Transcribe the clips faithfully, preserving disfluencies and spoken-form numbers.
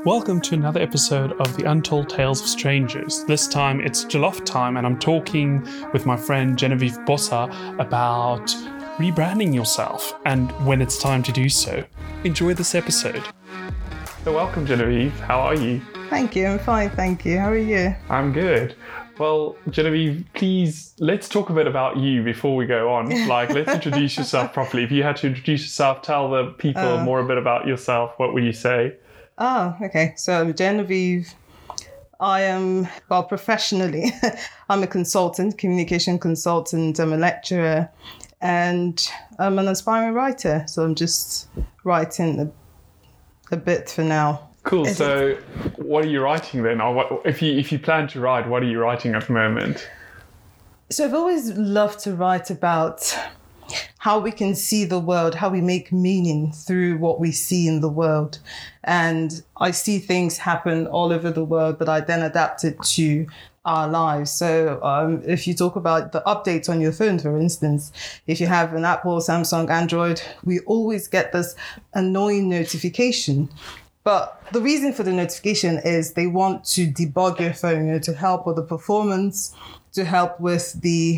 Welcome to another episode of The Untold Tales of Strangers. This time it's Jollof time and I'm talking with my friend Genevieve Bossa about rebranding yourself and when it's time to do so. Enjoy this episode. So welcome Genevieve, how are you? Thank you, I'm fine, thank you. How are you? I'm good. Well, Genevieve, please, let's talk a bit about you before we go on. Like, let's introduce yourself properly. If you had to introduce yourself, tell the people uh, more a bit about yourself. What would you say? Oh, okay. So Genevieve, I am, well, professionally, I'm a consultant, communication consultant. I'm a lecturer and I'm an aspiring writer. So I'm just writing a, a bit for now. Cool. Is so it... what are you writing then? Or what, if you if you plan to write, what are you writing at the moment? So I've always loved to write about how we can see the world, how we make meaning through what we see in the world. And I see things happen all over the world, but I then adapt it to our lives. So um, if you talk about the updates on your phone, for instance, if you have an Apple, Samsung, Android, we always get this annoying notification. But the reason for the notification is they want to debug your phone, you know, to help with the performance, to help with the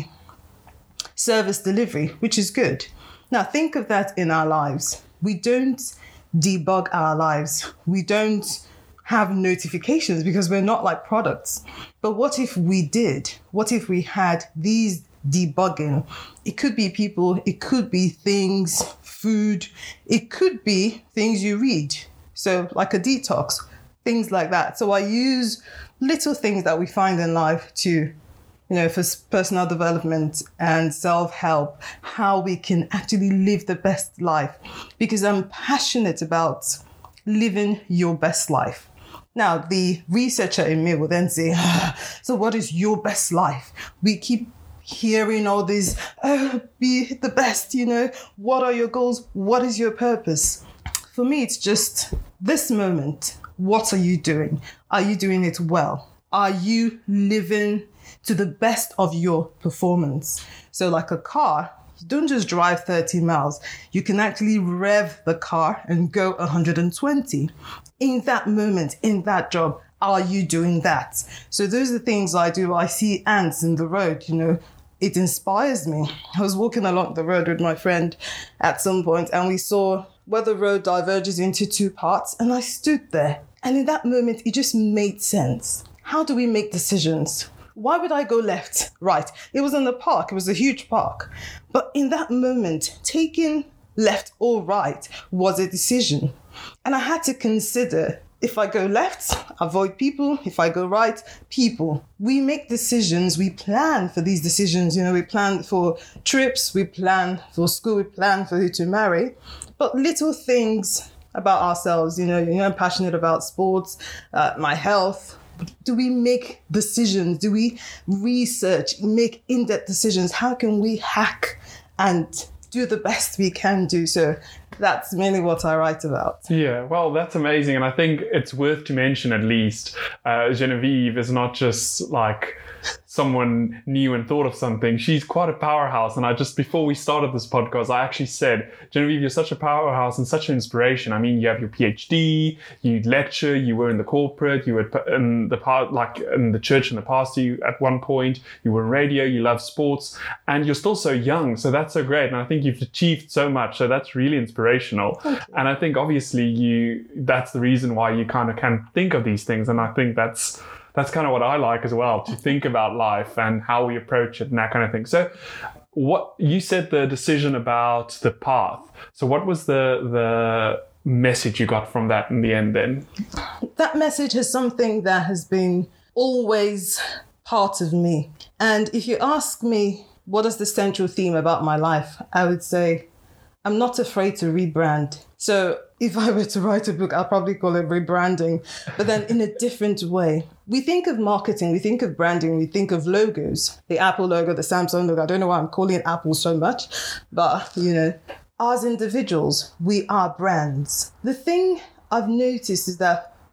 service delivery, which is good. Now, think of that in our lives. We don't debug our lives. We don't have notifications because we're not like products. But what if we did? What if we had these debugging? It could be people, it could be things, food, it could be things you read. So like a detox, things like that. So I use little things that we find in life to, you know, for personal development and self-help, how we can actually live the best life. Because I'm passionate about living your best life. Now, the researcher in me will then say, ah, so what is your best life? We keep hearing all these, oh, be the best, you know, what are your goals? What is your purpose? For me, it's just this moment. What are you doing? Are you doing it well? Are you living to the best of your performance? So like a car, you don't just drive thirty miles. You can actually rev the car and go one hundred twenty. In that moment, in that job, are you doing that? So those are the things I do. I see ants in the road, you know, it inspires me. I was walking along the road with my friend at some point and we saw where the road diverges into two parts. And I stood there. And in that moment, it just made sense. How do we make decisions? Why would I go left, right? It was in the park. It was a huge park. But in that moment, taking left or right was a decision. And I had to consider, if I go left, avoid people. If I go right, people. We make decisions. We plan for these decisions. You know, we plan for trips. We plan for school. We plan for who to marry. But little things about ourselves, you know, you know, I'm passionate about sports, uh, my health. Do we make decisions? Do we research, make in-depth decisions? How can we hack and do the best we can do? So that's mainly what I write about. Yeah, well, that's amazing. And I think it's worth to mention at least, uh, Genevieve is not just like someone new and thought of something. She's quite a powerhouse. And I just, before we started this podcast, I actually said, Genevieve, you're such a powerhouse and such an inspiration. I mean, you have your PhD, you lecture, you were in the corporate, you were in the part, like in the church in the pastor you at one point, you were in radio, you love sports, and you're still so young. So that's so great. And I think you've achieved so much. So that's really inspirational. And I think obviously you, that's the reason why you kind of can think of these things. And I think that's, That's kind of what I like as well, to think about life and how we approach it and that kind of thing. So what you said, the decision about the path. So what was the the message you got from that in the end then? That message is something that has been always part of me. And if you ask me, what is the central theme about my life? I would say, I'm not afraid to rebrand. So if I were to write a book, I'll probably call it rebranding, but then in a different way. We think of marketing, we think of branding, we think of logos, the Apple logo, the Samsung logo. I don't know why I'm calling it Apple so much, but you know, as individuals, we are brands. The thing I've noticed is that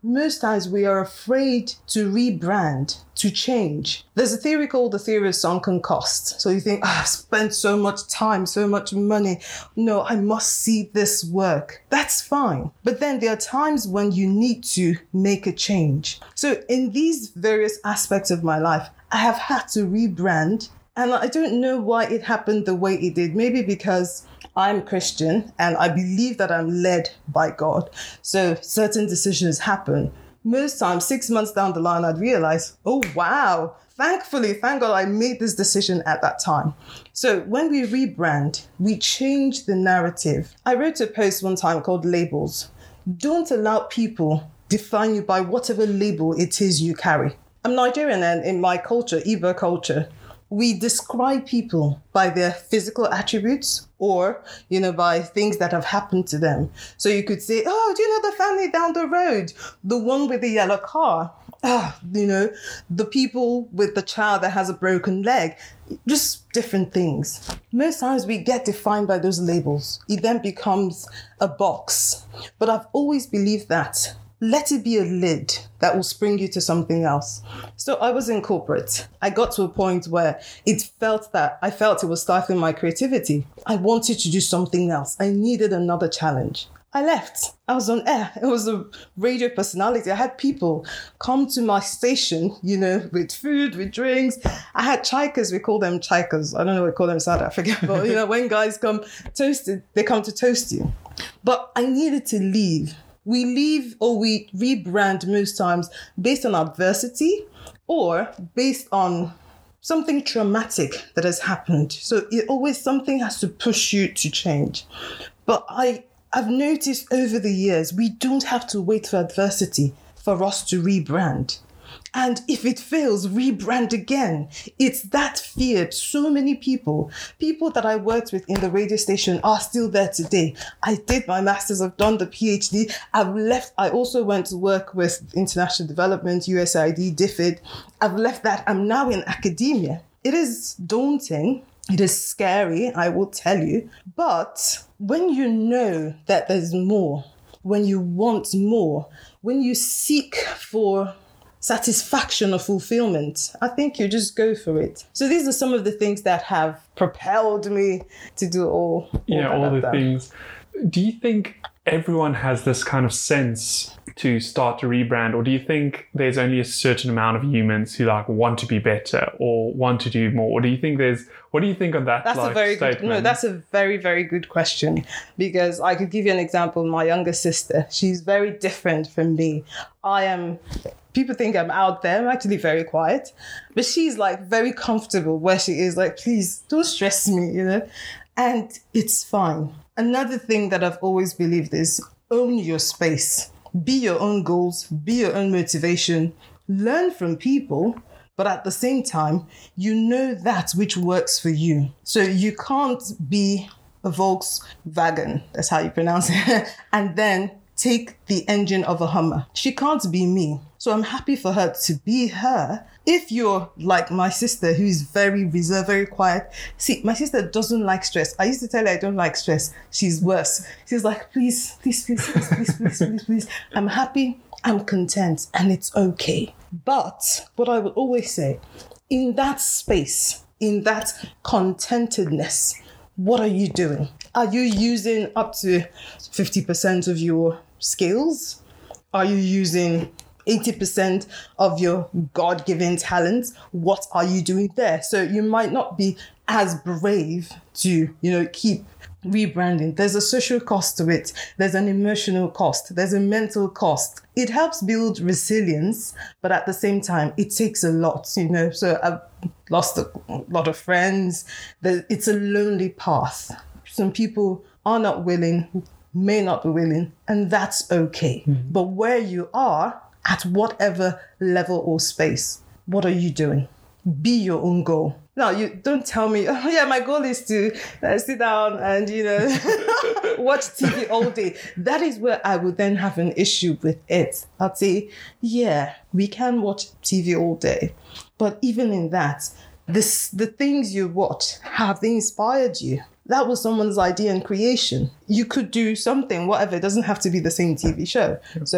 most times we are afraid to rebrand, to change. There's a theory called the theory of sunken cost. So you think, oh, I've spent so much time, so much money. No, I must see this work. That's fine. But then there are times when you need to make a change. So in these various aspects of my life, I have had to rebrand. And I don't know why it happened the way it did. Maybe because I'm Christian and I believe that I'm led by God. So certain decisions happen. Most times, six months down the line, I'd realize, oh, wow, thankfully, thank God I made this decision at that time. So when we rebrand, we change the narrative. I wrote a post one time called Labels. Don't allow people define you by whatever label it is you carry. I'm Nigerian, and in my culture, Igbo culture, we describe people by their physical attributes or, you know, by things that have happened to them. So you could say, oh, do you know the family down the road? The one with the yellow car. Ah, you know, the people with the child that has a broken leg. Just different things. Most times we get defined by those labels. It then becomes a box. But I've always believed that. Let it be a lid that will spring you to something else. So I was in corporate. I got to a point where it felt that I felt it was stifling my creativity. I wanted to do something else. I needed another challenge. I left. I was on air. It was a radio personality. I had people come to my station, you know, with food, with drinks. I had chaikas. We call them chaikas. I don't know what we call them in South Africa, but, you know, when guys come toasted, they come to toast you. But I needed to leave. We leave or we rebrand most times based on adversity or based on something traumatic that has happened. So it always something has to push you to change. But I, I've noticed over the years, we don't have to wait for adversity for us to rebrand. And if it fails, rebrand again. It's that fear. So many people, people that I worked with in the radio station are still there today. I did my master's, I've done the PhD. I've left. I also went to work with international development, U S A I D, D F I D. I've left that. I'm now in academia. It is daunting. It is scary, I will tell you. But when you know that there's more, when you want more, when you seek for satisfaction or fulfillment, I think you just go for it. So these are some of the things that have propelled me to do all, all yeah, all the done. things. Do you think everyone has this kind of sense to start to rebrand, or do you think there's only a certain amount of humans who like want to be better or want to do more? Or do you think there's, what do you think on that? That's like, a very statement? good, no, that's a very, very good question, because I could give you an example. My younger sister, she's very different from me. I am, people think I'm out there. I'm actually very quiet, but she's like very comfortable where she is. Like, please don't stress me, you know, and it's fine. Another thing that I've always believed is own your space. Be your own goals, be your own motivation, learn from people, but at the same time, you know that which works for you. So you can't be a Volkswagen, that's how you pronounce it, and then take the engine of a Hummer. She can't be me. So I'm happy for her to be her. If you're like my sister, who's very reserved, very quiet. See, my sister doesn't like stress. I used to tell her I don't like stress. She's worse. She's like, please, please, please, please, please, please, please, please. I'm happy, I'm content, and it's okay. But what I would always say, in that space, in that contentedness, what are you doing? Are you using up to fifty percent of your skills? Are you using eighty percent of your God-given talents? What are you doing there? So you might not be as brave to, you know, keep rebranding. There's a social cost to it. There's an emotional cost. There's a mental cost. It helps build resilience, but at the same time, it takes a lot, you know. So I've lost a lot of friends. It's a lonely path. Some people are not willing, may not be willing, and that's okay. Mm-hmm. But where you are, at whatever level or space, what are you doing? Be your own goal. Now, you don't tell me, oh yeah, my goal is to uh, sit down and, you know, watch T V all day. That is where I would then have an issue with it. I'd say, yeah, we can watch T V all day. But even in that, this, the things you watch, have they inspired you? That was someone's idea and creation. You could do something, whatever. It doesn't have to be the same T V show. So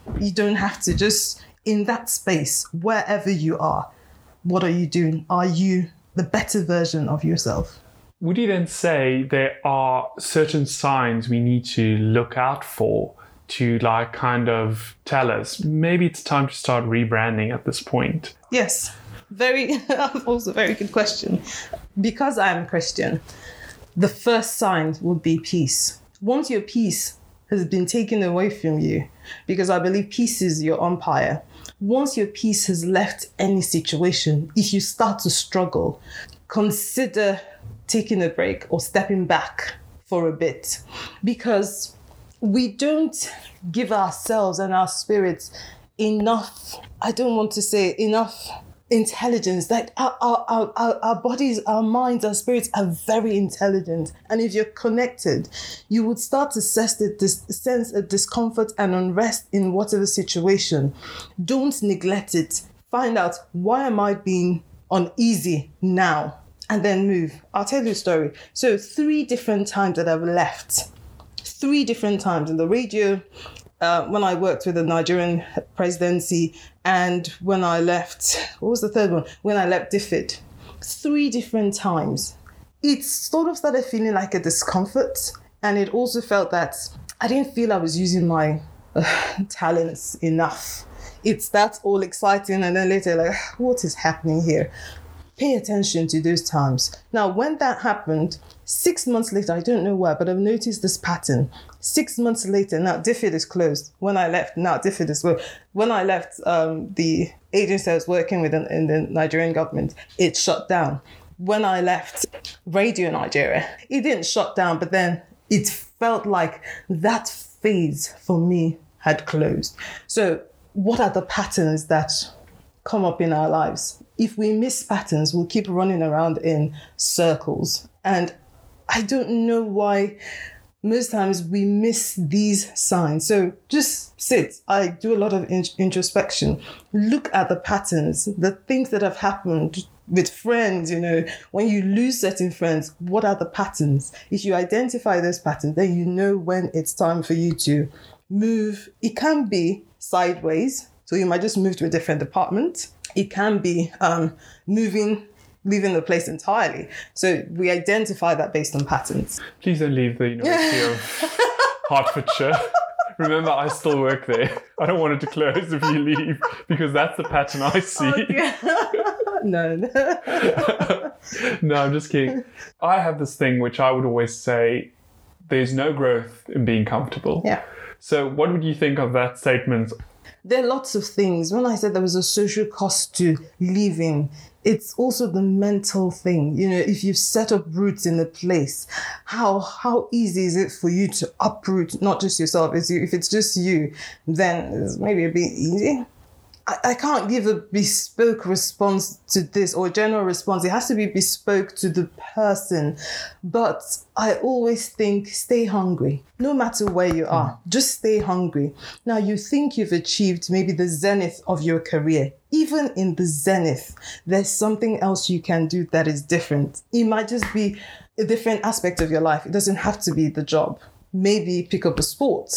You don't have to. Just in that space, wherever you are, what are you doing? Are you the better version of yourself? Would you then say there are certain signs we need to look out for to like kind of tell us maybe it's time to start rebranding at this point? Yes, very, also very good question. Because I'm Christian, the first sign would be peace. Once your peace has been taken away from you, because I believe peace is your umpire. Once your peace has left any situation, if you start to struggle, consider taking a break or stepping back for a bit, because we don't give ourselves and our spirits enough, I don't want to say enough intelligence. Like our, our, our, our bodies, our minds, our spirits are very intelligent. And if you're connected, you would start to sense the dis- sense of discomfort and unrest in whatever situation. Don't neglect it. Find out, why am I being uneasy now? And then move. I'll tell you a story. So three different times that I've left. Three different times in the radio, uh, when I worked with the Nigerian presidency, and when I left, what was the third one? When I left DFID. Three different times. It sort of started feeling like a discomfort. And it also felt that I didn't feel I was using my uh, talents enough. It's that all exciting. And then later, like, what is happening here? Pay attention to those times. Now, when that happened, six months later, I don't know why, but I've noticed this pattern. Six months later, now DFID is closed. When I left, now DFID is closed. When I left um, the agency I was working with in, in the Nigerian government, it shut down. When I left Radio Nigeria, it didn't shut down, but then it felt like that phase for me had closed. So what are the patterns that come up in our lives? If we miss patterns, we'll keep running around in circles. And I don't know why most times we miss these signs. So just sit. I do a lot of in- introspection. Look at the patterns, the things that have happened with friends, you know, when you lose certain friends, what are the patterns? If you identify those patterns, then you know when it's time for you to move. It can be sideways. So you might just move to a different department. It can be um, moving, leaving the place entirely. So we identify that based on patterns. Please don't leave the University of Hertfordshire. Remember, I still work there. I don't want it to close if you leave, because that's the pattern I see. Okay. no, no. No, I'm just kidding. I have this thing which I would always say, there's no growth in being comfortable. Yeah. So what would you think of that statement? There are lots of things. When I said there was a social cost to living, it's also the mental thing. You know, if you've set up roots in a place, how how easy is it for you to uproot, not just yourself, it's you, if it's just you, then it's maybe a bit easy. I, I can't give a bespoke response to this or a general response. It has to be bespoke to the person. But I always think, stay hungry. No matter where you are, just stay hungry. Now, you think you've achieved maybe the zenith of your career. Even in the zenith, there's something else you can do that is different. It might just be a different aspect of your life. It doesn't have to be the job. Maybe pick up a sport.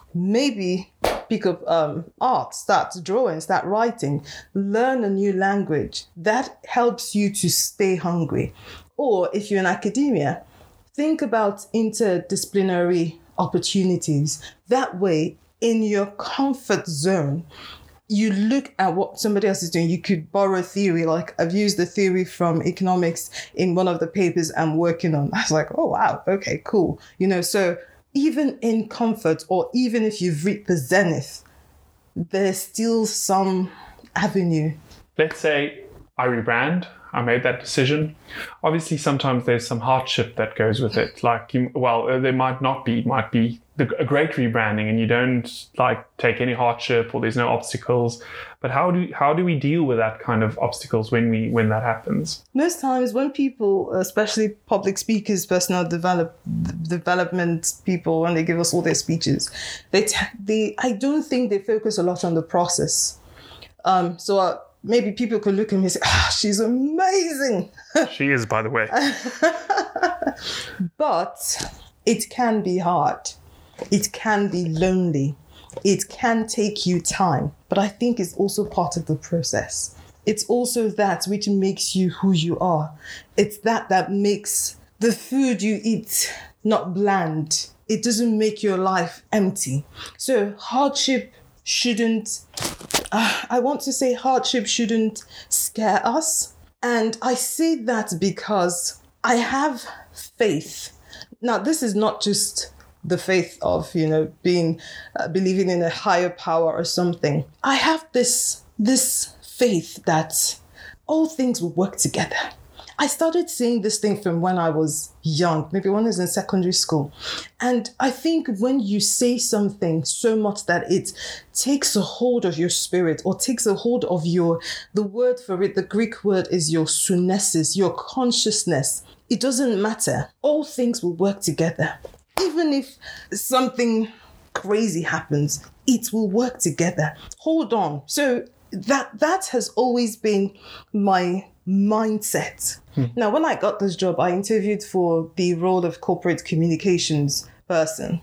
Maybe pick up um, art, start drawing, start writing, learn a new language. That helps you to stay hungry. Or if you're in academia, think about interdisciplinary opportunities. That way, in your comfort zone, you look at what somebody else is doing. You could borrow theory. Like I've used the theory from economics in one of the papers I'm working on. I was like, oh, wow. Okay, cool. You know, so even in comfort, or even if you've reached the zenith, there's still some avenue. Let's say I rebrand, I made that decision. Obviously, sometimes there's some hardship that goes with it. Like, you, well, there might not be, it might be the, a great rebranding and you don't like take any hardship or there's no obstacles. But how do how do we deal with that kind of obstacles when we when that happens? Most times when people, especially public speakers, personal develop, development people, when they give us all their speeches, they, t- they I don't think they focus a lot on the process. Um, so uh, maybe people could look at me and say, ah, she's amazing. She is, by the way. But it can be hard. It can be lonely. It can take you time, but I think it's also part of the process. It's also that which makes you who you are. It's that that makes the food you eat not bland. It doesn't make your life empty. So hardship shouldn't, uh, I want to say hardship shouldn't scare us. And I say that because I have faith. Now, this is not just the faith of, you know, being, uh, believing in a higher power or something. I have this, this faith that all things will work together. I started seeing this thing from when I was young, maybe when I was in secondary school. And I think when you say something so much that it takes a hold of your spirit or takes a hold of your, the word for it, the Greek word is your sunesis, your consciousness. It doesn't matter. All things will work together. Even if something crazy happens, it will work together. Hold on. So that that has always been my mindset. Hmm. Now, when I got this job, I interviewed for the role of corporate communications person,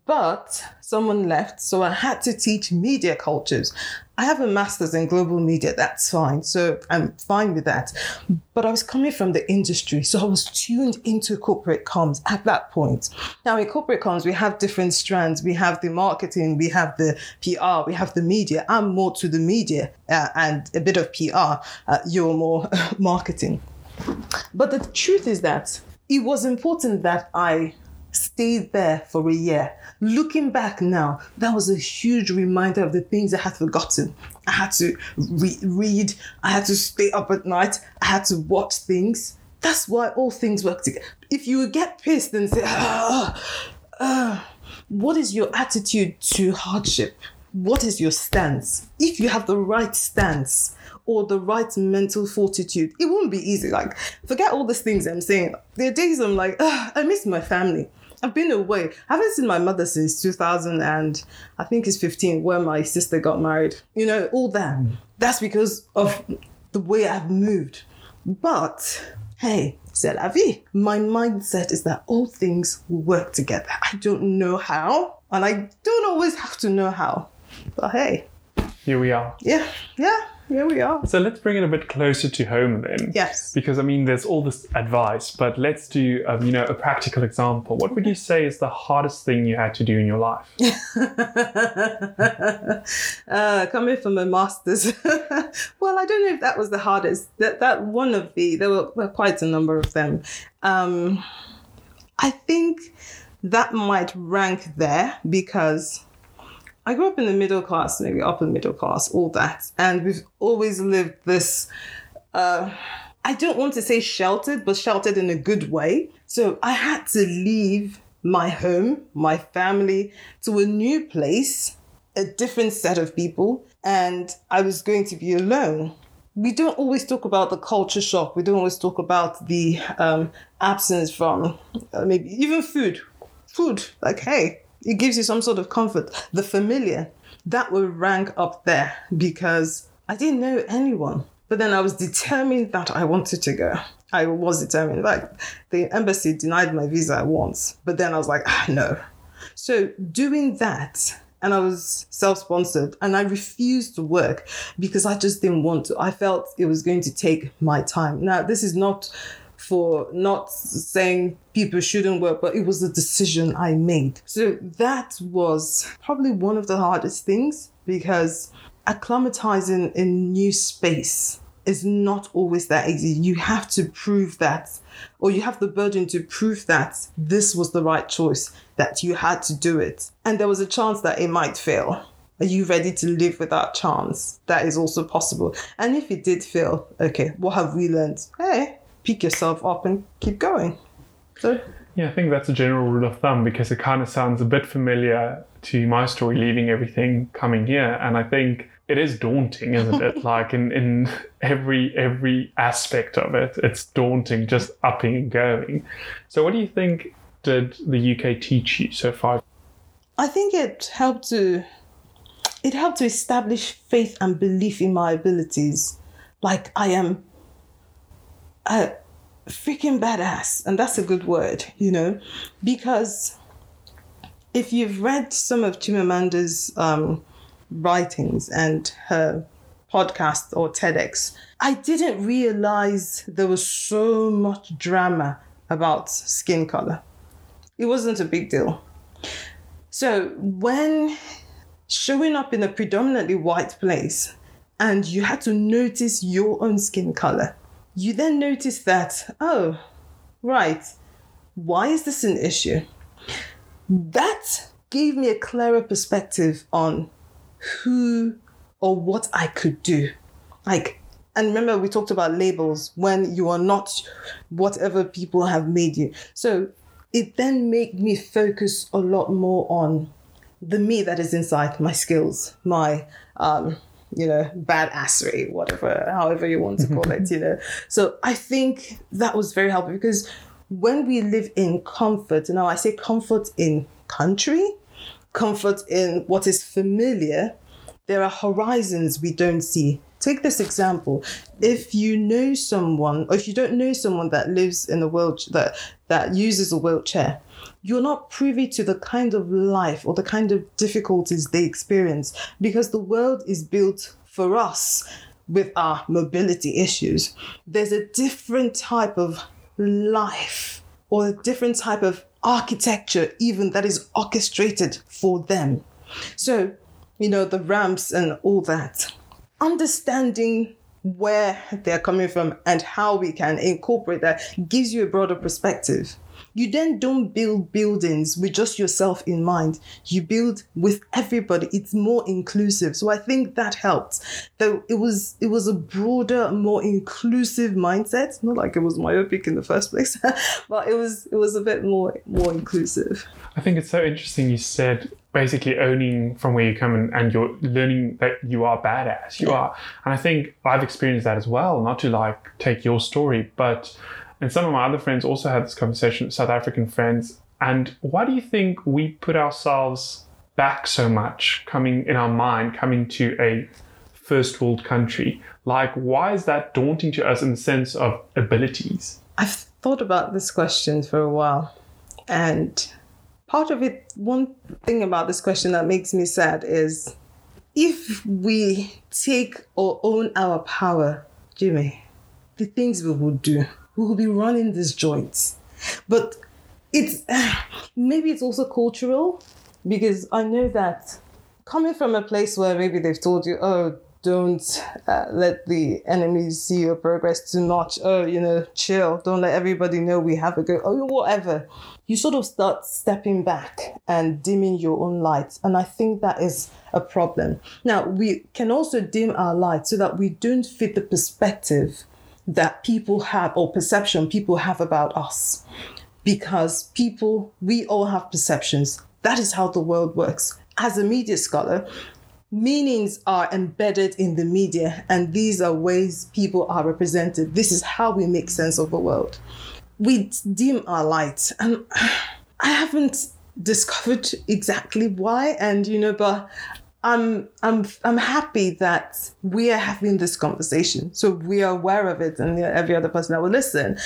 but someone left, so I had to teach media cultures. I have a master's in global media, that's fine. So I'm fine with that. But I was coming from the industry, so I was tuned into corporate comms at that point. Now in corporate comms, we have different strands. We have the marketing, we have the P R, we have the media. I'm more to the media uh, and a bit of P R. Uh, you're more marketing. But the truth is that it was important that I stayed there for a year. Looking back now, that was a huge reminder of the things I had forgotten. I had to re- read, I had to stay up at night, I had to watch things. That's why all things work together. If you get pissed and say, ah, ah, what is your attitude to hardship? What is your stance? If you have the right stance or the right mental fortitude, it won't be easy. Like, forget all these things I'm saying. There are days I'm like, ah, I miss my family. I've been away. I haven't seen my mother since two thousand and I think it's fifteen, where my sister got married. You know, all that. That's because of the way I've moved. But hey, c'est la vie. My mindset is that all things will work together. I don't know how, and I don't always have to know how. But hey. Here we are. Yeah, yeah. Here we are. So let's bring it a bit closer to home then. Yes. Because I mean, there's all this advice, but let's do, um, you know, a practical example. What would you say is the hardest thing you had to do in your life? uh, coming from a master's, well, I don't know if that was the hardest. That that one of the, there were, were quite a number of them. Um, I think that might rank there because I grew up in the middle class, maybe upper middle class, all that. And we've always lived this, uh, I don't want to say sheltered, but sheltered in a good way. So I had to leave my home, my family, to a new place, a different set of people, and I was going to be alone. We don't always talk about the culture shock. We don't always talk about the um, absence from uh, maybe even food. Food, like, hey, it gives you some sort of comfort. The familiar, that will rank up there because I didn't know anyone. But then I was determined that I wanted to go. I was determined. Like, the embassy denied my visa once, but then I was like, ah, no. So doing that, and I was self-sponsored, and I refused to work because I just didn't want to. I felt it was going to take my time. Now, this is not for not saying people shouldn't work, but it was a decision I made. So that was probably one of the hardest things because acclimatizing in new space is not always that easy. You have to prove that, or you have the burden to prove that this was the right choice, that you had to do it. And there was a chance that it might fail. Are you ready to live with that chance? That is also possible. And if it did fail, okay, what have we learned? Hey, pick yourself up and keep going. So yeah, I think that's a general rule of thumb because it kind of sounds a bit familiar to my story, leaving everything, coming here. And I think it is daunting, isn't it? Like in, in every every aspect of it, it's daunting just upping and going. So what do you think did the U K teach you so far? I think it helped to it helped to establish faith and belief in my abilities. Like I am a freaking badass, and that's a good word, you know, because if you've read some of Chimamanda's um, writings and her podcast or TEDx, I didn't realize there was so much drama about skin color. It wasn't a big deal. So when showing up in a predominantly white place and you had to notice your own skin color, you then notice that, oh, right, why is this an issue? That gave me a clearer perspective on who or what I could do. Like, and remember we talked about labels when you are not whatever people have made you. So it then made me focus a lot more on the me that is inside, my skills, my, um, you know, badassery, whatever, however you want to call it, you know. So I think that was very helpful because when we live in comfort, now I say comfort in country, comfort in what is familiar, there are horizons we don't see. Take this example. If you know someone, or if you don't know someone that lives in a wheelchair, that, that uses a wheelchair, you're not privy to the kind of life or the kind of difficulties they experience because the world is built for us with our mobility issues. There's a different type of life or a different type of architecture even that is orchestrated for them. So, you know, the ramps and all that. Understanding where they're coming from and how we can incorporate that gives you a broader perspective. You then don't build buildings with just yourself in mind. You build with everybody. It's more inclusive. So I think that helped. Though it was it was a broader, more inclusive mindset. Not like it was myopic in the first place, but it was it was a bit more more inclusive. I think it's so interesting you said basically owning from where you come and, and you're learning that you are badass. You yeah. are. And I think I've experienced that as well, not to like take your story, but and some of my other friends also had this conversation, South African friends. And why do you think we put ourselves back so much coming in our mind, coming to a first world country? Like, why is that daunting to us in the sense of abilities? I've thought about this question for a while. And part of it, one thing about this question that makes me sad is if we take or own our power, Jimmy, the things we would do, we will be running these joints. But it's maybe it's also cultural because I know that coming from a place where maybe they've told you, oh, don't uh, let the enemies see your progress too much. Oh, you know, chill. Don't let everybody know we have a go. Oh, whatever. You sort of start stepping back and dimming your own light. And I think that is a problem. Now, we can also dim our light so that we don't fit the perspective that people have or perception people have about us. Because people, we all have perceptions. That is how the world works. As a media scholar, meanings are embedded in the media, and these are ways people are represented. This is how we make sense of the world. We dim our light, and I haven't discovered exactly why, and you know, but I'm I'm I'm happy that we are having this conversation, so we are aware of it, and you know, every other person that will listen,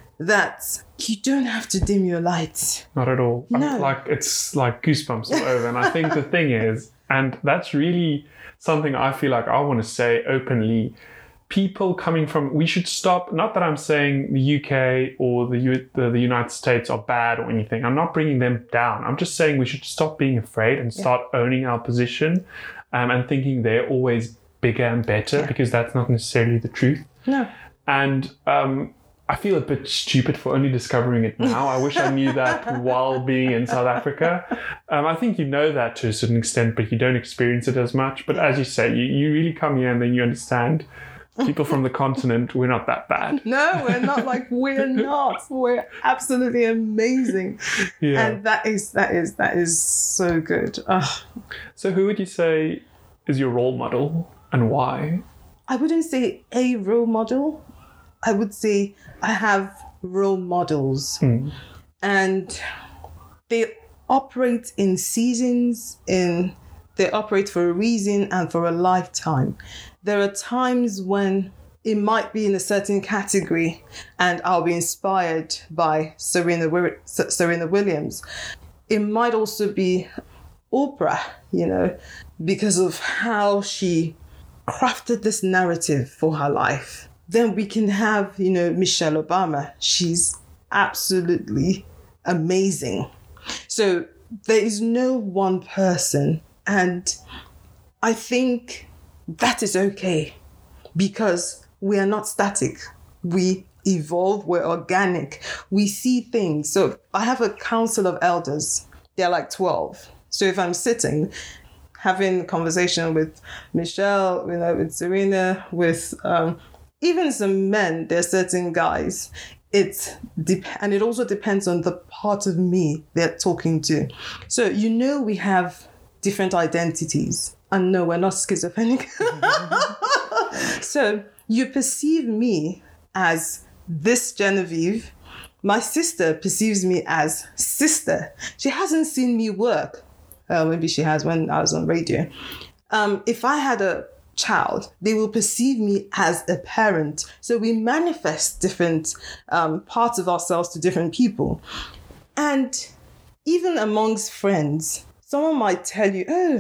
that you don't have to dim your light. Not at all. No. I'm, like it's like goosebumps all over, and I think the thing is. And that's really something I feel like I want to say openly. People coming from, we should stop, not that I'm saying the U K or the, U, the, the United States are bad or anything. I'm not bringing them down. I'm just saying we should stop being afraid and start yeah. owning our position um, and thinking they're always bigger and better yeah. because that's not necessarily the truth. No. And um, I feel a bit stupid for only discovering it now. I wish I knew that while being in South Africa. Um, I think you know that to a certain extent, but you don't experience it as much. But as you say, you, you really come here and then you understand people from the continent, we're not that bad. No, we're not like, we're not. We're absolutely amazing. Yeah. And that is, that is, that is so good. Ugh. So who would you say is your role model and why? I wouldn't say a role model. I would say I have role models mm. and they operate in seasons, in they operate for a reason and for a lifetime. There are times when it might be in a certain category and I'll be inspired by Serena, Serena Williams. it might also be Oprah, you know, because of how she crafted this narrative for her life. Then we can have, you know, Michelle Obama. She's absolutely amazing. So there is no one person. And I think that is okay because we are not static. We evolve, we're organic. We see things. So I have a council of elders. They're like twelve. So if I'm sitting, having a conversation with Michelle, you know, with Serena, with um, even some men, there's certain guys. It's de- and it also depends on the part of me they're talking to. So you know we have different identities. And no, we're not schizophrenic. So you perceive me as this Genevieve. My sister perceives me as sister. She hasn't seen me work. Uh, maybe she has when I was on radio. Um, if I had a child, they will perceive me as a parent. So we manifest different um, parts of ourselves to different people. And even amongst friends, someone might tell you, oh,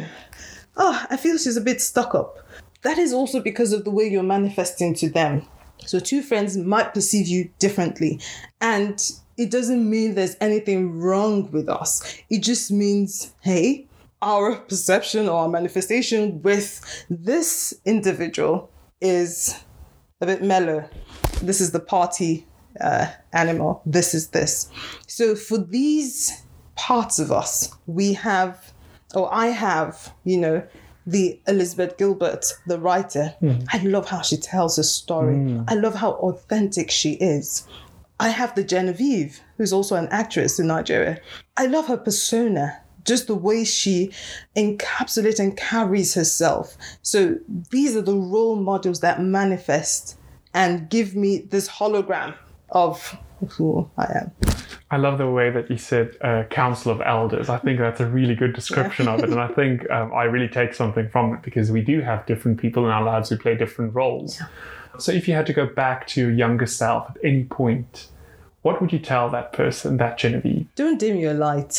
oh, I feel she's a bit stuck up. That is also because of the way you're manifesting to them. So two friends might perceive you differently. And it doesn't mean there's anything wrong with us. It just means, hey, our perception or our manifestation with this individual is a bit mellow. This is the party uh, animal. This is this. So for these parts of us, we have, or I have, you know, the Elizabeth Gilbert, the writer. Mm. I love how she tells a story. Mm. I love how authentic she is. I have the Genevieve, who's also an actress in Nigeria. I love her persona, just the way she encapsulates and carries herself. So these are the role models that manifest and give me this hologram of who I am. I love the way that you said uh, council of elders. I think that's a really good description yeah. of it. And I think um, I really take something from it because we do have different people in our lives who play different roles. Yeah. So if you had to go back to your younger self at any point, what would you tell that person, that Genevieve? Don't dim your light.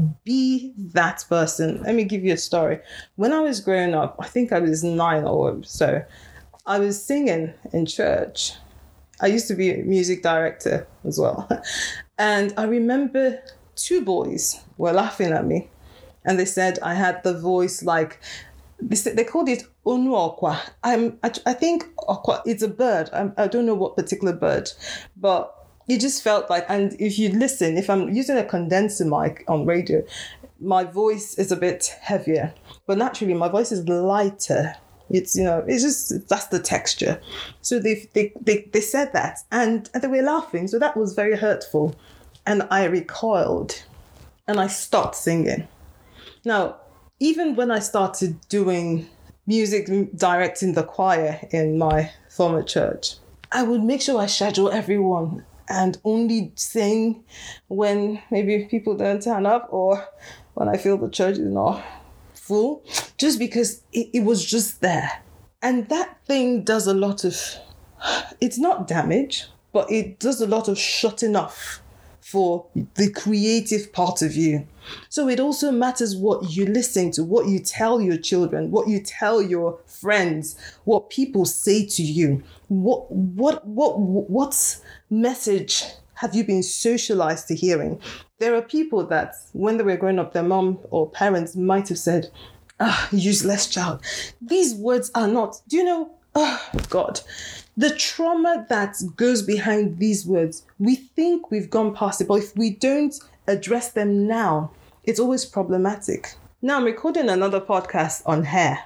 Be that person. Let me give you a story. When I was growing up, I think I was nine or so, I was singing in church. I used to be a music director as well. And I remember two boys were laughing at me. And they said I had the voice like, they, said, they called it Onu Okwa. I'm, I, I think Okwa, it's a bird. I'm, I don't know what particular bird. But it just felt like, and if you listen, if I'm using a condenser mic on radio, my voice is a bit heavier. But naturally, my voice is lighter. It's, you know, it's just, that's the texture. So they they they, they said that and, and they were laughing. So that was very hurtful. And I recoiled and I stopped singing. Now, even when I started doing music, directing the choir in my former church, I would make sure I schedule everyone and only sing when maybe people don't turn up or when I feel the church is not full, just because it, it was just there. And that thing does a lot of, it's not damage, but it does a lot of shutting off for the creative part of you. So it also matters what you listen to, what you tell your children, what you tell your friends, what people say to you. What what what what message have you been socialized to hearing? There are people that when they were growing up, their mom or parents might have said, ah, useless child. These words are not, do you know, oh God, the trauma that goes behind these words, we think we've gone past it, but if we don't address them now, it's always problematic. Now I'm recording another podcast on hair.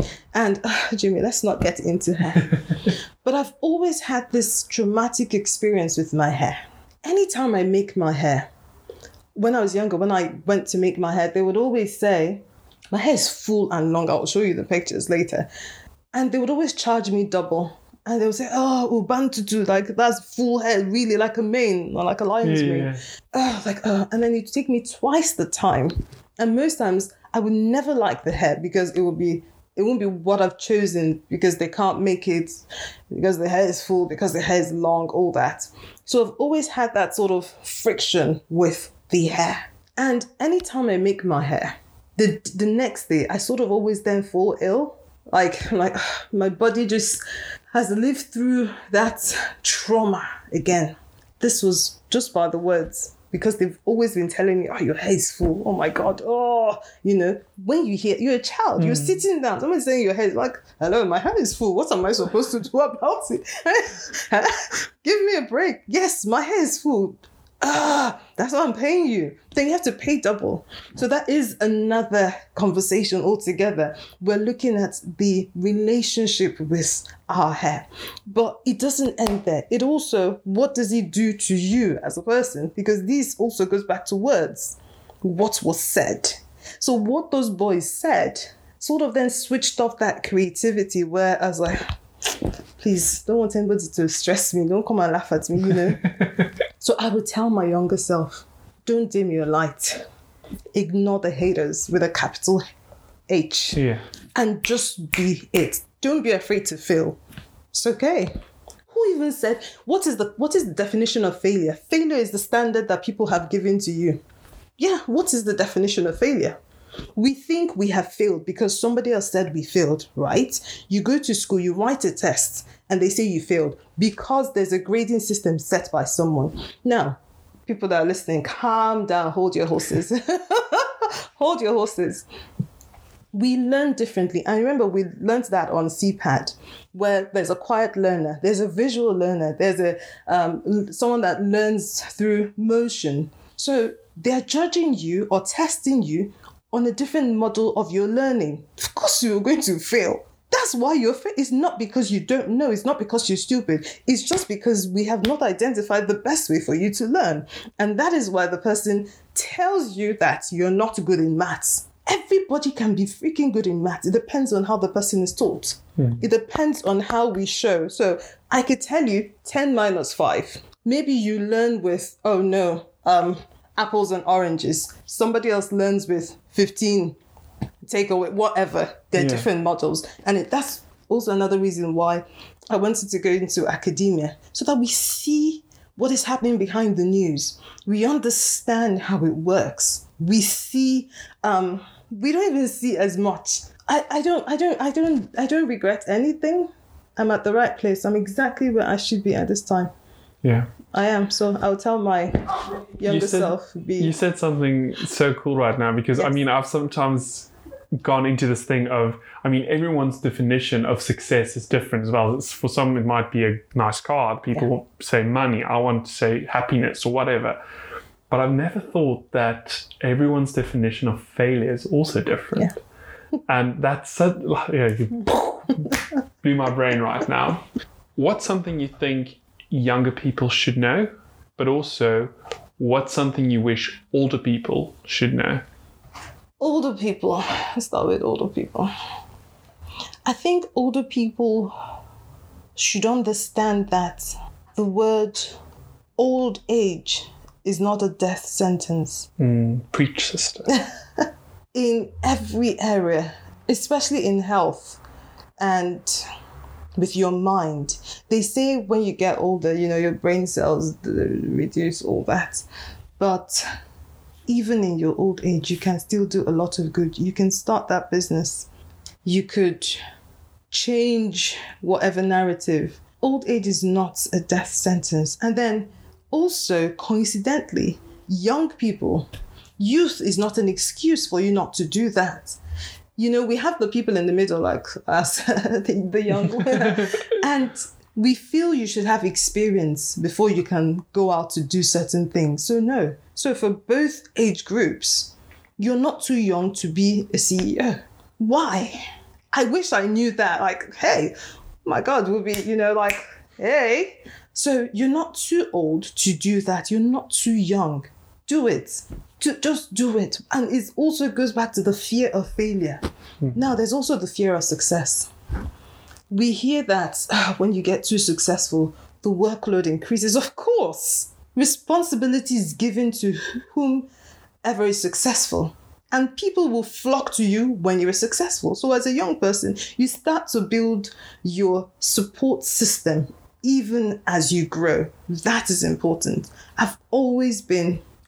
And uh, Jimmy, let's not get into hair. But I've always had this traumatic experience with my hair. Anytime I make my hair, when I was younger, when I went to make my hair, they would always say, my hair is full and long. I'll show you the pictures later. And they would always charge me double. And they would say, oh, Ubantutu, like that's full hair, really like a mane or like a lion's yeah, mane. yeah. Oh, like, oh. And then it'd take me twice the time. And most times I would never like the hair because it would be, it won't be what I've chosen because they can't make it, because the hair is full, because the hair is long, all that. So I've always had that sort of friction with the hair. And anytime I make my hair, the the next day, I sort of always then fall ill. Like, like my body just has lived through that trauma again. This was just by the words, because they've always been telling me, oh, your hair is full. Oh my God. Oh, you know, when you hear, you're a child, mm. you're sitting down, someone's saying your hair is like, hello, my hair is full. What am I supposed to do about it? Give me a break. Yes, my hair is full. Ah, that's why I'm paying you. Then you have to pay double. So that is another conversation altogether. We're looking at the relationship with our hair. But it doesn't end there. It also, what does it do to you as a person? Because this also goes back to words. What was said? So what those boys said sort of then switched off that creativity where I was like, please, don't want anybody to stress me. Don't come and laugh at me, you know. So I would tell my younger self, don't dim your light. Ignore the haters with a capital H. Yeah. And just be it. Don't be afraid to fail. It's okay. Who even said, what is the what is the definition of failure? Failure is the standard that people have given to you. Yeah, what is the definition of failure? We think we have failed because somebody else said we failed, right? You go to school, you write a test, and they say you failed because there's a grading system set by someone. Now, people that are listening, calm down, hold your horses. Hold your horses. We learn differently. And remember, we learned that on C PAD, where there's a quiet learner, there's a visual learner, there's a um, someone that learns through motion. So they're judging you or testing you on a different model of your learning. Of course you're going to fail. That's why you're fa- It's not because you don't know. It's not because you're stupid. It's just because we have not identified the best way for you to learn. And that is why the person tells you that you're not good in maths. Everybody can be freaking good in maths. It depends on how the person is taught. Hmm. It depends on how we show. So I could tell you ten minus five. Maybe you learn with, oh no, um, apples and oranges. Somebody else learns with fifteen, take away, whatever. They're yeah. different models. And it, that's also another reason why I wanted to go into academia, so that we see what is happening behind the news. We understand how it works. We see, um, we don't even see as much. I, I don't, I don't, I don't, I don't regret anything. I'm at the right place. I'm exactly where I should be at this time. Yeah. I am. So I'll tell my younger you said, self. Be... You said something so cool right now, because yes. I mean, I've sometimes gone into this thing of, I mean, everyone's definition of success is different as well. It's, for some, it might be a nice car. People yeah. say money. I want to say happiness or whatever. But I've never thought that everyone's definition of failure is also different. Yeah. And that's, so, yeah, you blew my brain right now. What's something you think younger people should know, but also what's something you wish older people should know? Older people. Let's start with older people. I think older people should understand that the word old age is not a death sentence. Mm, preach, sister. In every area, especially in health and with your mind. They say when you get older, you know, your brain cells reduce, all that. But even in your old age, you can still do a lot of good. You can start that business. You could change whatever narrative. Old age is not a death sentence. And then also, coincidentally, young people, youth is not an excuse for you not to do that. You know, we have the people in the middle, like us, the, the young, and we feel you should have experience before you can go out to do certain things. So no. So for both age groups, you're not too young to be a C E O. Why? I wish I knew that. Like, hey, my God, we'll be, you know, like, hey. So you're not too old to do that. You're not too young. Do it. Just do it. And it also goes back to the fear of failure. Mm. Now, there's also the fear of success. We hear that uh, when you get too successful, the workload increases. Of course, responsibility is given to whomever is successful. And people will flock to you when you're successful. So as a young person, you start to build your support system even as you grow. That is important. I've always been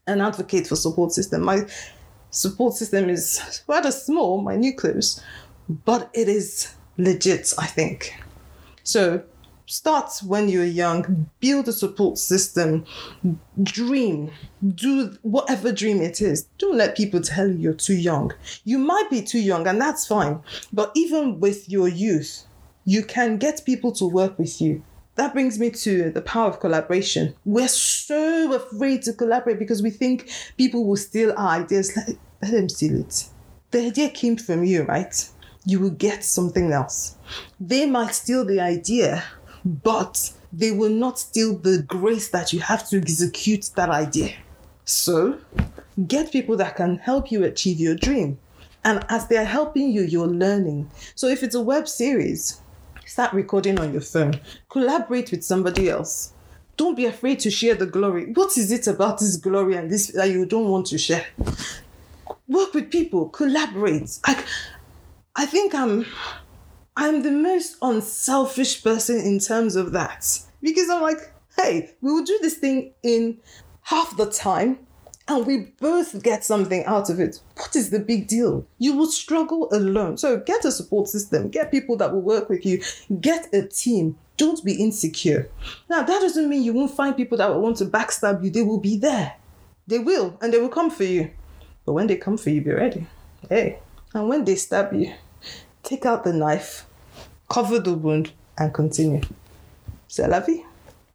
an advocate for support system. My support system is rather small, my nucleus, but it is legit, I think. So start when you're young, build a support system, dream, do whatever dream it is. Don't let people tell you you're too young. You might be too young, and that's fine. But even with your youth, you can get people to work with you. That brings me to the power of collaboration. We're so afraid to collaborate because we think people will steal our ideas. Let, let them steal it. The idea came from you, right? You will get something else. They might steal the idea, but they will not steal the grace that you have to execute that idea. So get people that can help you achieve your dream. And as they're helping you, you're learning. So if it's a web series, start recording on your phone. Collaborate with somebody else. Don't be afraid to share the glory. What is it about this glory and this that you don't want to share? Work with people. Collaborate. I, I think I'm, I'm the most unselfish person in terms of that. Because I'm like, hey, we will do this thing in half the time and we both get something out of it. What is the big deal? You will struggle alone. So get a support system. Get people that will work with you. Get a team. Don't be insecure. Now, that doesn't mean you won't find people that will want to backstab you. They will be there. They will, and they will come for you. But when they come for you, be ready. Hey. And when they stab you, take out the knife, cover the wound, and continue. C'est la vie.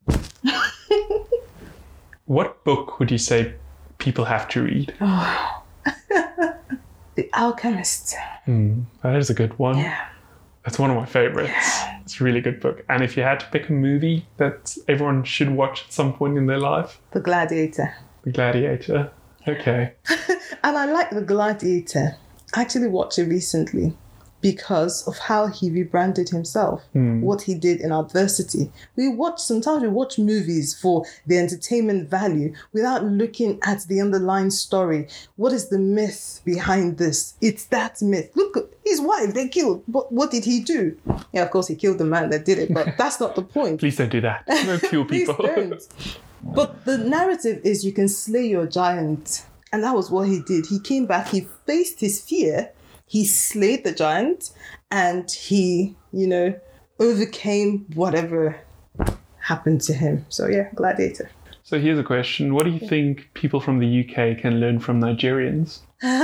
What book would you say people have to read? Oh. The Alchemist. Mm, that is a good one. Yeah. That's one of my favorites. Yeah. It's a really good book. And if you had to pick a movie that everyone should watch at some point in their life? The Gladiator. The Gladiator. Okay. And I like The Gladiator. I actually watched it recently because of how he rebranded himself, mm. what he did in adversity. We watch, sometimes we watch movies for the entertainment value without looking at the underlying story. What is the myth behind this? It's that myth. Look, his wife, they killed. But what did he do? Yeah, of course, he killed the man that did it, but that's not the point. Please don't do that. Don't kill people. Please don't. But the narrative is you can slay your giant. And that was what he did. He came back, he faced his fear, he slayed the giant, and he, you know, overcame whatever happened to him. So yeah, Gladiator. So here's a question. What do you think people from the U K can learn from Nigerians?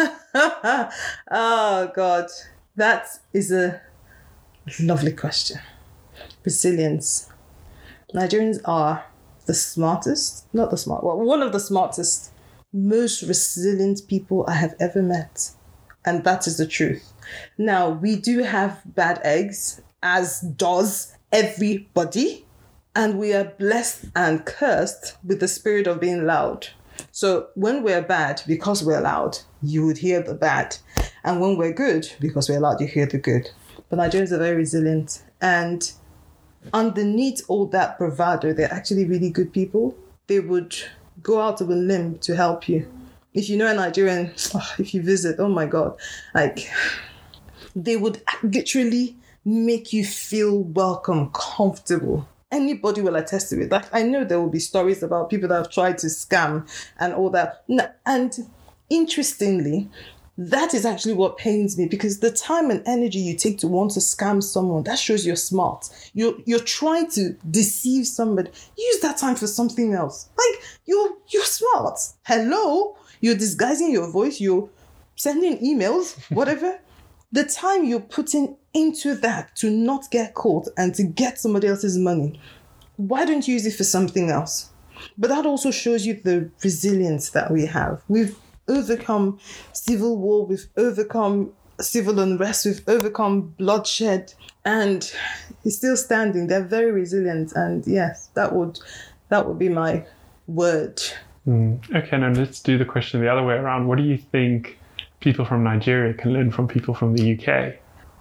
Oh, God. That is a lovely question. Resilience. Nigerians are the smartest, not the smart, well, one of the smartest, most resilient people I have ever met. And that is the truth. Now, we do have bad eggs, as does everybody. And we are blessed and cursed with the spirit of being loud. So when we're bad, because we're loud, you would hear the bad. And when we're good, because we're loud, you hear the good. But Nigerians are very resilient. And underneath all that bravado, they're actually really good people. They would go out of a limb to help you. If you know a Nigerian, oh, if you visit, oh my God, like they would literally make you feel welcome, comfortable. Anybody will attest to it. Like I know there will be stories about people that have tried to scam and all that. And interestingly, that is actually what pains me, because the time and energy you take to want to scam someone, that shows you're smart. You're you're trying to deceive somebody. Use that time for something else. Like you're you're smart. Hello, you're disguising your voice. You're sending emails, whatever. The time you're putting into that to not get caught and to get somebody else's money, why don't you use it for something else? But that also shows you the resilience that we have. We've overcome civil war, we've overcome civil unrest, we've overcome bloodshed, and it's still standing. They're very resilient, and yes, that would that would be my word. Mm. Okay, now let's do the question the other way around. What do you think people from Nigeria can learn from people from the U K?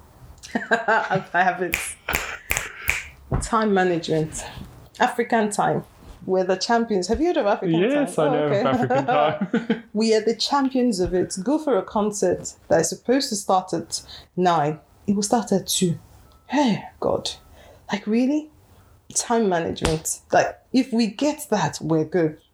I have it. Time management, African time. We're the champions. Have you heard of African yes, time? Yes, I know oh, okay. of African time. We are the champions of it. Go for a concert that is supposed to start at nine. It will start at two. Hey, God. Like, really? Time management. Like, if we get that, we're good.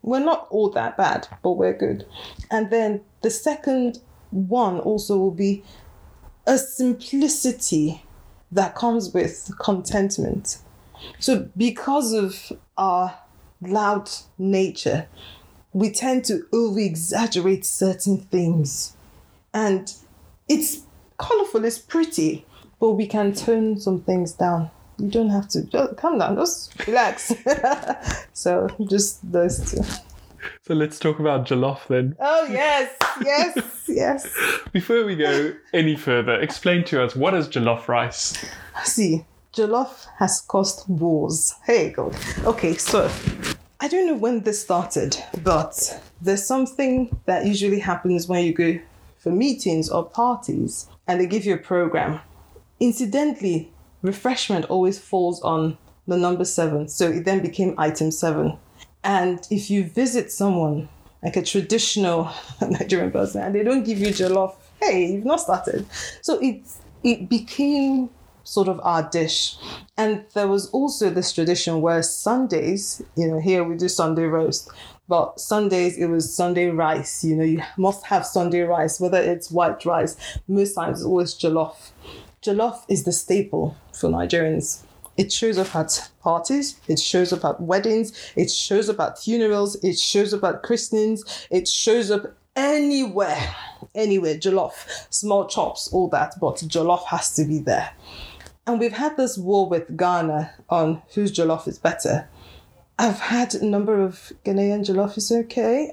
we're not all that bad, but we're good. And then the second one also will be a simplicity that comes with contentment. So because of our loud nature, we tend to over-exaggerate certain things. And it's colorful, it's pretty, but we can tone some things down. You don't have to. Just calm down. Just relax. So just those two. So let's talk about jollof then. Oh, yes. Yes. Yes. Before we go any further, explain to us, what is jollof rice? See, jollof has caused wars. Hey, God. Okay, so I don't know when this started, but there's something that usually happens when you go for meetings or parties and they give you a program. Incidentally, refreshment always falls on the number seven. So it then became item seven. And if you visit someone, like a traditional Nigerian person, and they don't give you jollof, hey, you've not started. So it, it became sort of our dish. And there was also this tradition where Sundays, you know, here we do Sunday roast, but Sundays it was Sunday rice. You know, you must have Sunday rice, whether it's white rice. Most times it's always jollof. Jollof is the staple for Nigerians. It shows up at parties, it shows up at weddings, it shows up at funerals, it shows up at christenings, it shows up anywhere, anywhere, jollof, small chops, all that, but jollof has to be there. And we've had this war with Ghana on whose jollof is better. I've had a number of Ghanaian jollof is okay,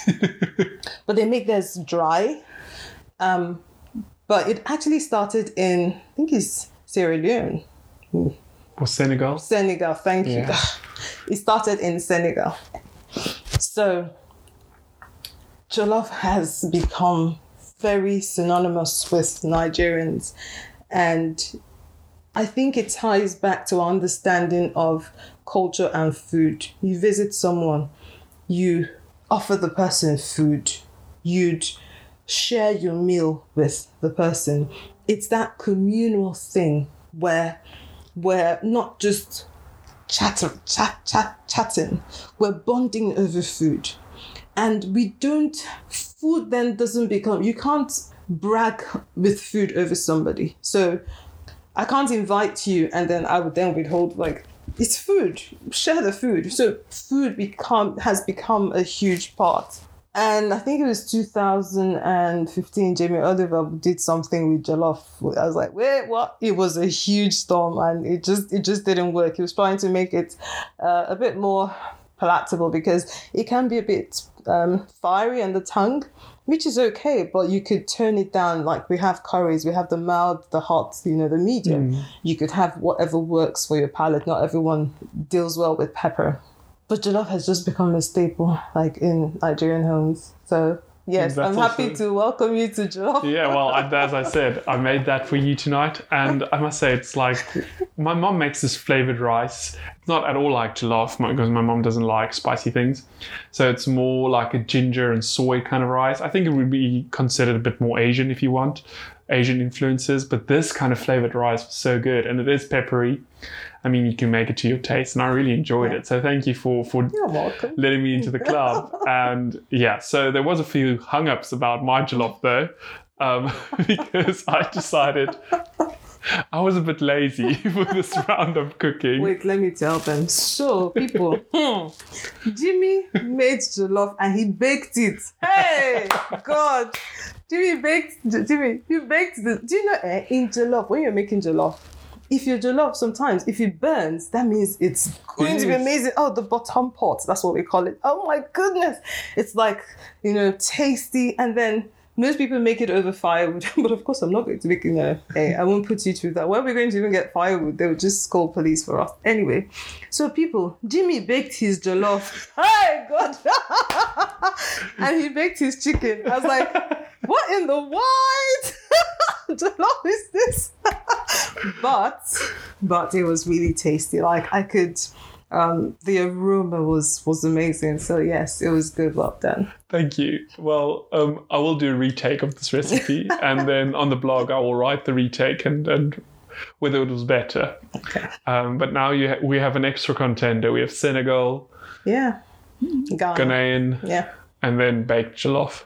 but they make theirs dry. Um, But it actually started in, I think it's Sierra Leone. Or Senegal? Senegal, thank yeah. you. It started in Senegal. So jollof has become very synonymous with Nigerians. And I think it ties back to our understanding of culture and food. You visit someone, you offer the person food, you'd share your meal with the person. It's that communal thing where we're not just chatter, chat, chat, chatting, we're bonding over food. And we don't, food then doesn't become, you can't brag with food over somebody. So I can't invite you and then I would then withhold, like, it's food, share the food. So food become has become a huge part. And I think it was two thousand fifteen, Jamie Oliver did something with jollof. I was like, wait, what? It was a huge storm and it just it just didn't work. He was trying to make it uh, a bit more palatable because it can be a bit um, fiery on the tongue, which is okay, but you could turn it down. Like we have curries, we have the mild, the hot, you know, the medium. Mm. You could have whatever works for your palate. Not everyone deals well with pepper. But jollof has just become a staple, like in Nigerian homes. So yes, That's I'm happy also... to welcome you to jollof. Yeah, well, as I said, I made that for you tonight. And I must say, it's like, my mom makes this flavored rice. It's not at all like jollof because my mom doesn't like spicy things. So it's more like a ginger and soy kind of rice. I think it would be considered a bit more Asian if you want, Asian influences. But this kind of flavored rice was so good. And it is peppery. I mean, you can make it to your taste, and I really enjoyed yeah. it. So thank you for, for You're welcome. letting me into the club. And yeah, so there was a few hung-ups about my jollof though, um, because I decided I was a bit lazy for this round of cooking. Wait, let me tell them. So, people, Jimmy made jollof and he baked it. Hey, God. Jimmy baked, Jimmy, you baked the, do you know, eh, in jollof, when you're making jollof, if your jollof, sometimes, if it burns, that means it's going it to be amazing. Oh, the bottom pot, that's what we call it. Oh my goodness. It's like, you know, tasty. And then most people make it over firewood. But of course, I'm not going to make it, no, hey, I won't put you through that. Where are we going to even get firewood? They would just call police for us. Anyway, so people, Jimmy baked his jollof. Hey, God. And he baked his chicken. I was like, what in the white jollof is this? but but it was really tasty. Like I could, um, the aroma was was amazing. So yes, it was good. Well done. Thank you. Well, um, I will do a retake of this recipe, and then on the blog I will write the retake and and whether it was better. Okay. Um, but now you ha- we have an extra contender. We have Senegal. Yeah. Ghana. Ghanaian, Yeah. and then baked jollof.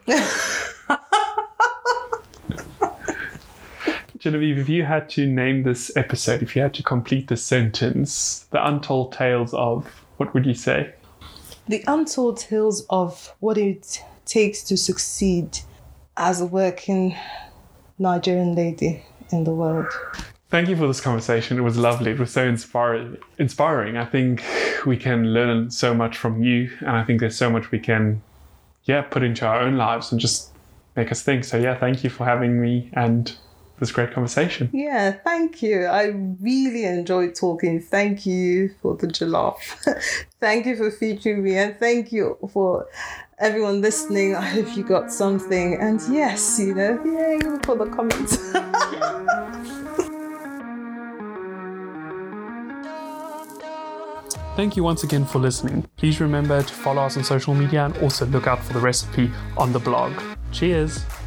Genevieve, if you had to name this episode, if you had to complete the sentence, the untold tales of, what would you say? The untold tales of what it takes to succeed as a working Nigerian lady in the world. Thank you for this conversation. It was lovely. It was so inspiring. Inspiring. I think we can learn so much from you, and I think there's so much we can, yeah, put into our own lives and just make us think. So yeah, thank you for having me and this great conversation. Yeah, thank you. I really enjoyed talking. Thank you for the jollof. Thank you for featuring me, and thank you for everyone listening. I hope you got something. And yes, you know, yay for the comments. Thank you once again for listening. Please remember to follow us on social media and also look out for the recipe on the blog. Cheers!